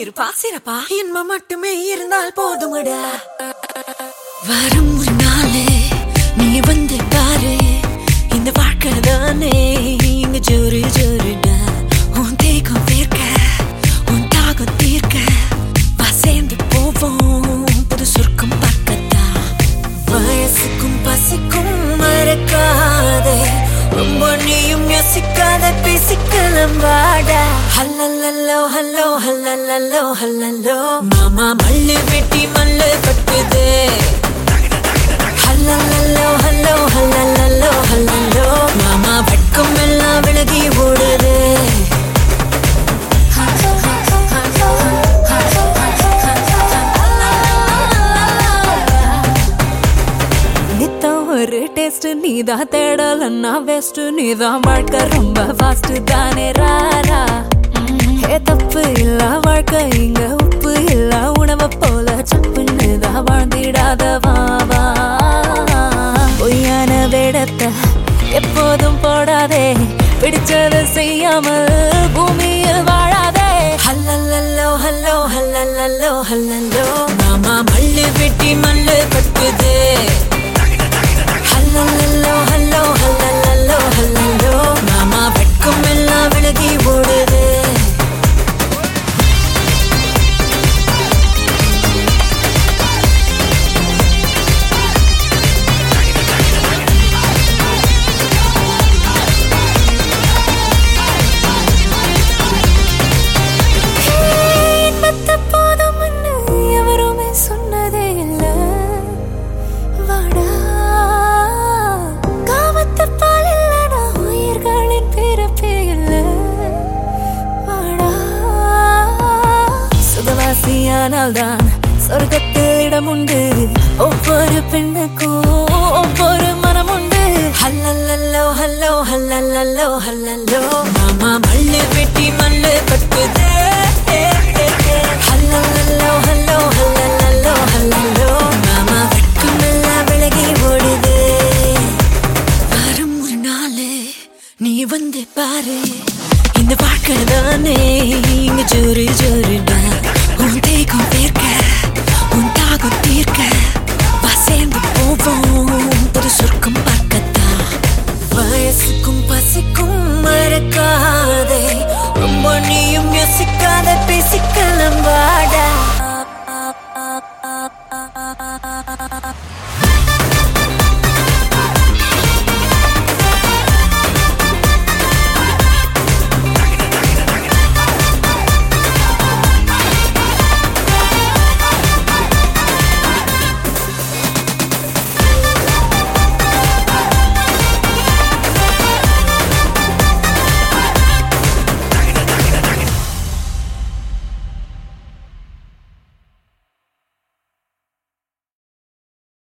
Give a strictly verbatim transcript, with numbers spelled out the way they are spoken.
இருப்பா சிறப்பா இன்பம் மட்டுமே இருந்தால் போதுமடா. வரும் ஒரு நாளே நீ வந்து பாரு, இந்த வாழ்க்கை தானே இங்க ஜோரு ஜோருடா. உன் தேகம் தீர்க்க உன் தாகம் தீர்க்க வா சேர்ந்து போவோம் புது சொர்க்கம் பக்கத்தா. வயசுக்கும் பசிக்கும் மறக்காதே, ரொம்ப நீயும் யோசிக்காத பேசிக்கலாம் வாடா. ஹல்லல்லோ ஹல்லோ ஹல்லல்லோ ஹல்லல்லோ மாமா மல்லு வெட்டி மல்லு கட்டுதே. ஹல்லல்லோ ஹல்லோ ஹல்லல்லோ ஹல்லல்லோ மாமா வெட்கம் எல்லாம் விலகி ஓடுதே. ஒரு டேஸ்ட் நீதான் தேடலன்னா வேஸ்ட், நீதான் வாழ்க்கை ரொம்ப ஃபாஸ்ட் தானே ராரா. ஏ தப்பு இல்ல வாழ்க்கை இங்க உப்பு இல்ல உணவை போல சப்புன்னுதான் வாழ்ந்திடாத வாவா. பொய்யான வேடத்தை எப்போதும் போடாதே, பிடிச்சதை செய்யாமல் பூமியில் வாழாதே. ஹல்லல்லோ ஹல்லோ ஹல்லல்லோ ஹல்லல்லோ மாமா மல்லு வெட்டி மல்லு கட்டுதே. ஹல்லல்லோ ஹல்லோ ஹல்லல்லோ ஹல்லல்லோ மாமா வெட்கம் எல்லாம் விலகி ஓடுதே. எவருமே சொன்னதே இல்லை வாடா. சுகவாசியானால்தான் சொர்க்கத்தில் இடம் உண்டு, ஒவ்வொரு பெண்ணுக்கும் ஒவ்வொரு மனம் உண்டு. ஹல்லல்லோ ஹல்லோ ஹல்லல்லோ ஹல்லல்லோ மாமா மல்லு வெட்டி மல்லு கட்டுதே. ஹல்லல்லோ ஹல்லோ ஹல்லல்லோ ஹல்லல்லோ மாமா வெட்கம் எல்லாம் விலகி ஓடுதே. வரும் ஒரு நாளே நீ வந்து பாரு, இந்த வாழ்க்கை தானே இங்க ஜோரு ஜோருடா. உன் தேகம் தீர்க்க உன் தாகம் தீர்க்க வா சேர்ந்து போவோம் புது சொர்க்கம் பக்கத்தா. வயசுக்கும் பசிக்கும் மறக்காதே, ரொம்ப நீயும் யோசிக்காத பேசிக்கலாம் வாடா.